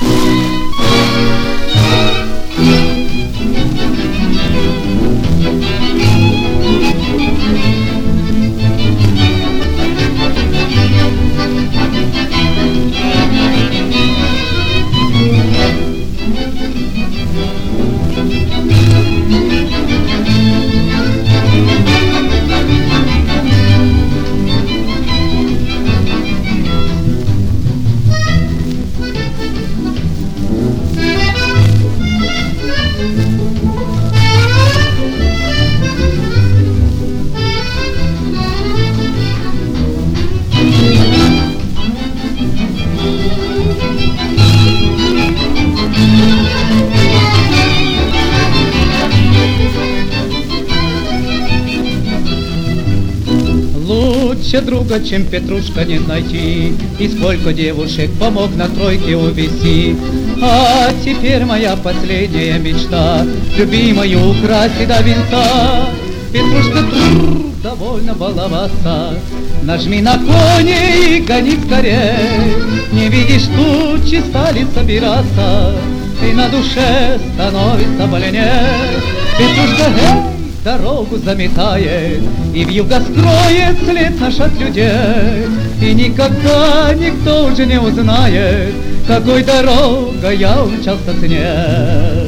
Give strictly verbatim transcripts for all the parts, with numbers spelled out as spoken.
Лучше друга, чем Петрушка, не найти, и сколько девушек помог на тройке увезти. А теперь моя последняя мечта — любимую украсить до венца. Петрушка, трррр, довольно баловаться, нажми на кони и гони скорей. Не видишь, тучи стали собираться, и на душе становится больней. Петрушка, эй, дорогу заметает, и вьюга скроет след наш от людей. И никогда никто уже не узнает, какой дорогой я умчался с ней.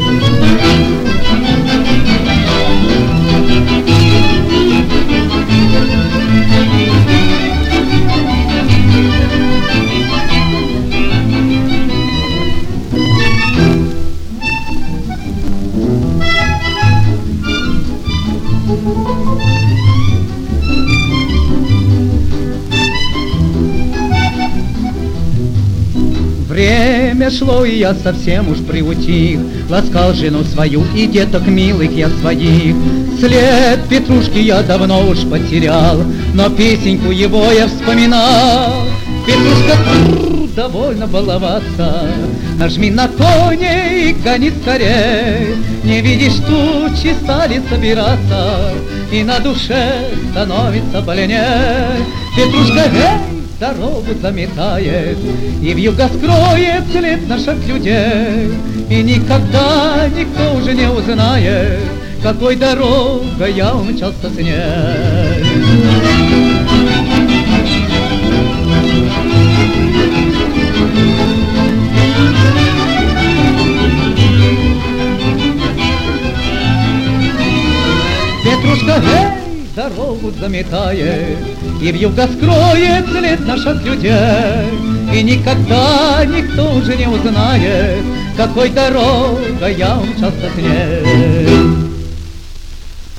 Время шло, и я совсем уж приутих, ласкал жену свою и деток милых я своих. След Петрушки я давно уж потерял, но песенку его я вспоминал. Петрушка, трррр, довольно баловаться, нажми на коне и гони скорей. Не видишь, тучи стали собираться, и на душе становится больней. Петрушка, эй, дорогу заметает, и вьюга скроет след наш от людей. И никогда никто уже не узнает, какой дорогой я умчался с ней. Петрушка, эй, дорогу заметает, и вьюга скроет след наш от людей. И никогда никто уже не узнает, какой дорогой я умчался с ней.